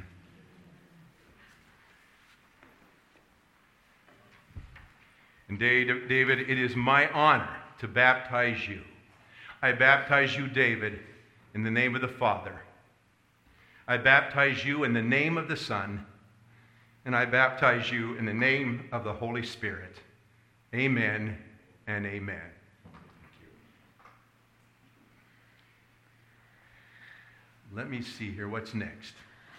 And David, it is my honor to baptize you. I baptize you, David, in the name of the Father. I baptize you in the name of the Son. And I baptize you in the name of the Holy Spirit. Amen and amen. Let me see here. What's next?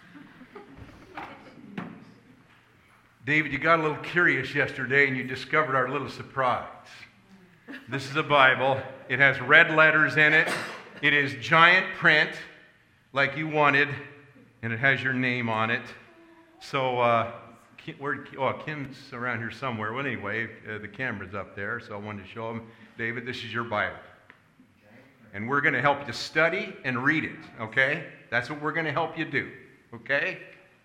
David, you got a little curious yesterday and you discovered our little surprise. This is a Bible. It has red letters in it. It is giant print like you wanted, and it has your name on it. So, uh, Kim, where, oh, Kim's around here somewhere. Well, anyway, uh, the camera's up there, so I wanted to show him. David, this is your Bible. And we're going to help you study and read it, okay? That's what we're going to help you do, okay?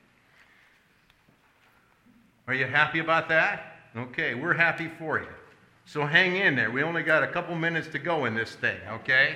Are you happy about that? Okay, we're happy for you. So hang in there. We only got a couple minutes to go in this thing, okay?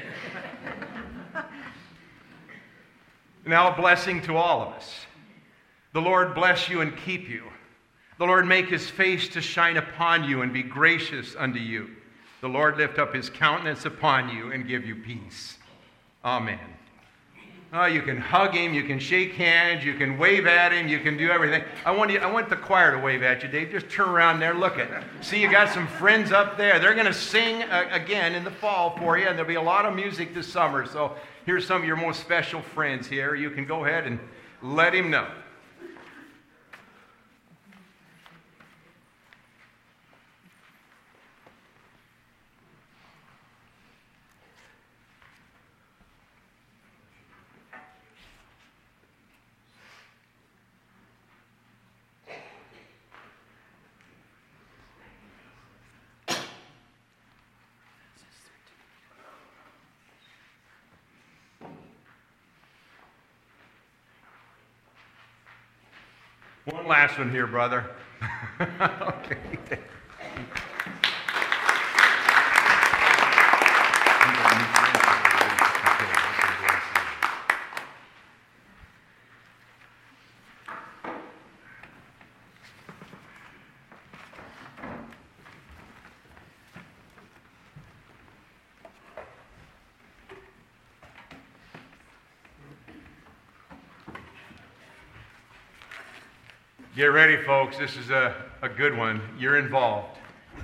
Now a blessing to all of us. The Lord bless you and keep you. The Lord make his face to shine upon you and be gracious unto you. The Lord lift up his countenance upon you and give you peace. Amen. Oh, you can hug him, you can shake hands, you can wave at him, you can do everything. I want you, I want the choir to wave at you, Dave. Just turn around there, look at it. See, you got some friends up there. They're going to sing uh, again in the fall for you, and there'll be a lot of music this summer. So here's some of your most special friends here. You can go ahead and let him know. One last one here, brother. Okay. Get ready, folks. This is a, a good one. You're involved.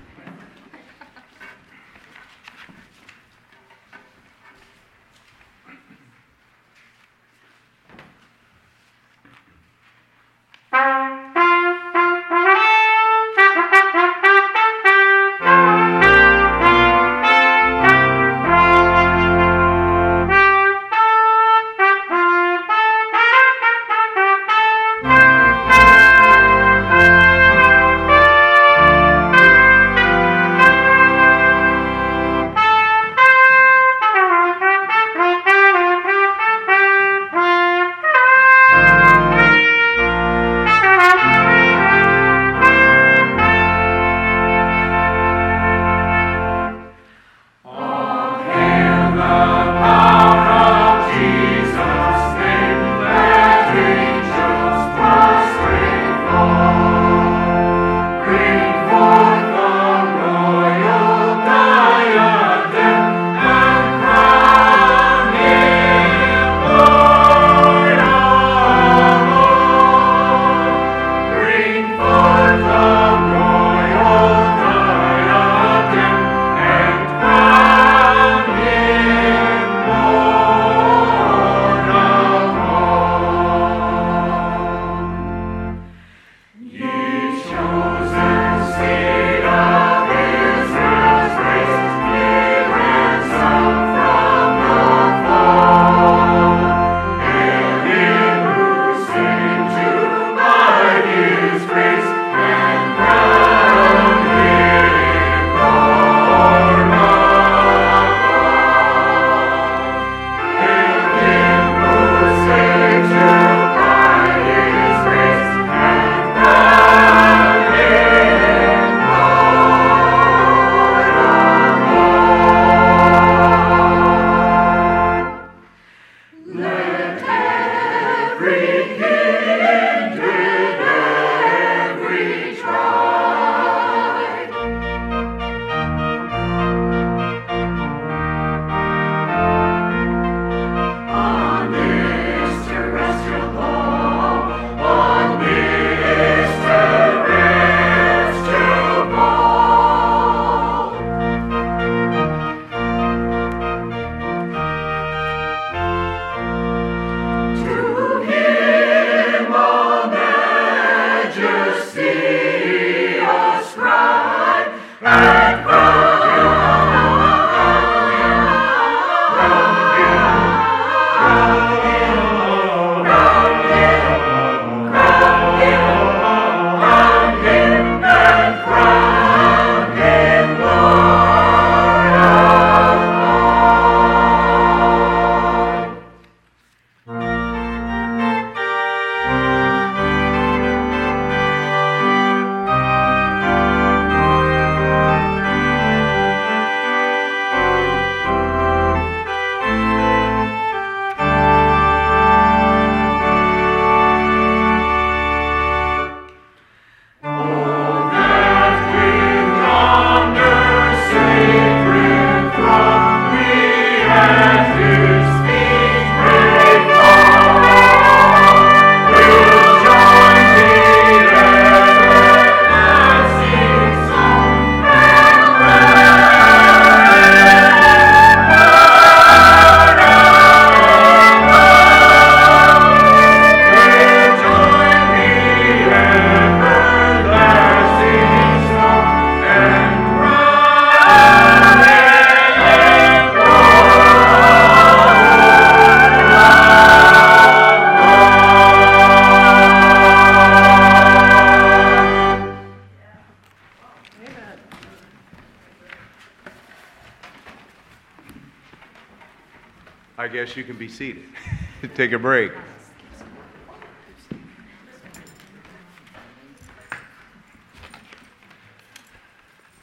I guess you can be seated. Take a break.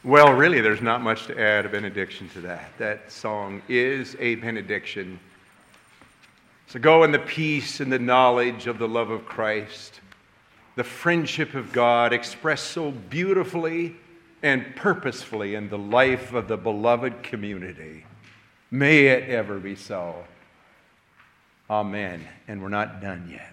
Well, really, there's not much to add a benediction to that. That song is a benediction. So go in the peace and the knowledge of the love of Christ, the friendship of God expressed so beautifully and purposefully in the life of the beloved community. May it ever be so. Amen. And we're not done yet.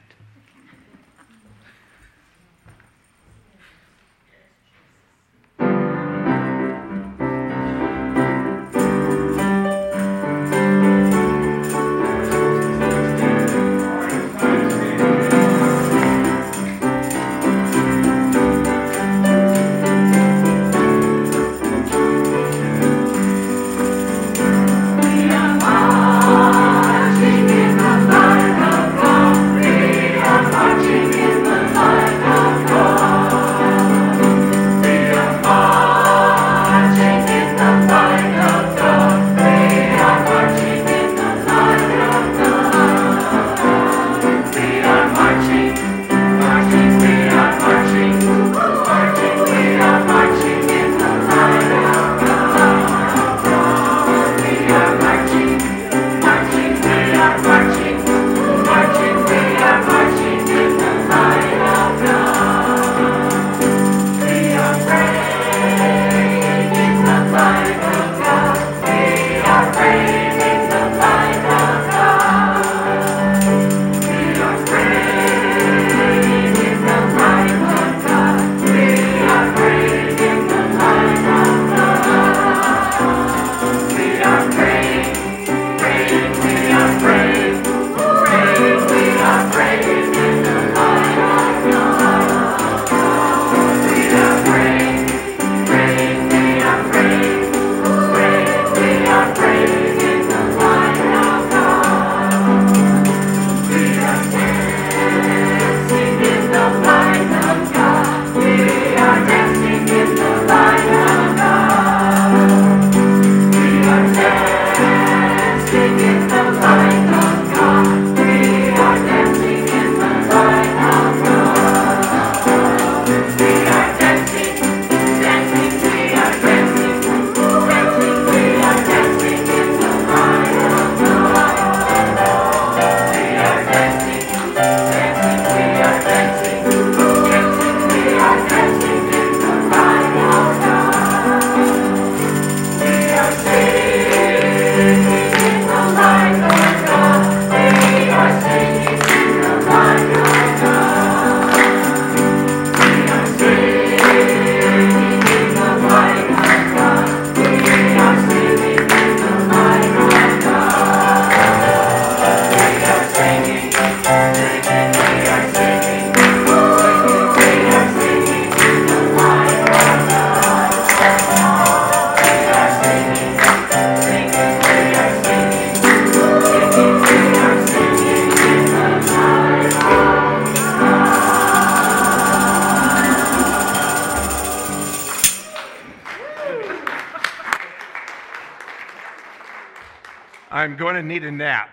I'm going to need a nap.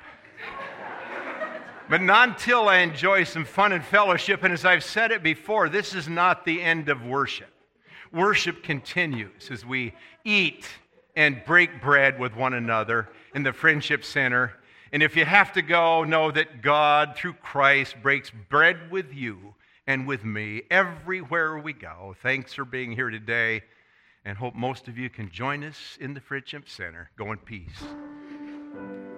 But not until I enjoy some fun and fellowship. And as I've said it before, this is not the end of worship. Worship continues as we eat and break bread with one another in the Friendship Center. And if you have to go, know that God, through Christ, breaks bread with you and with me everywhere we go. Thanks for being here today, and hope most of you can join us in the Friendship Center. Go in peace.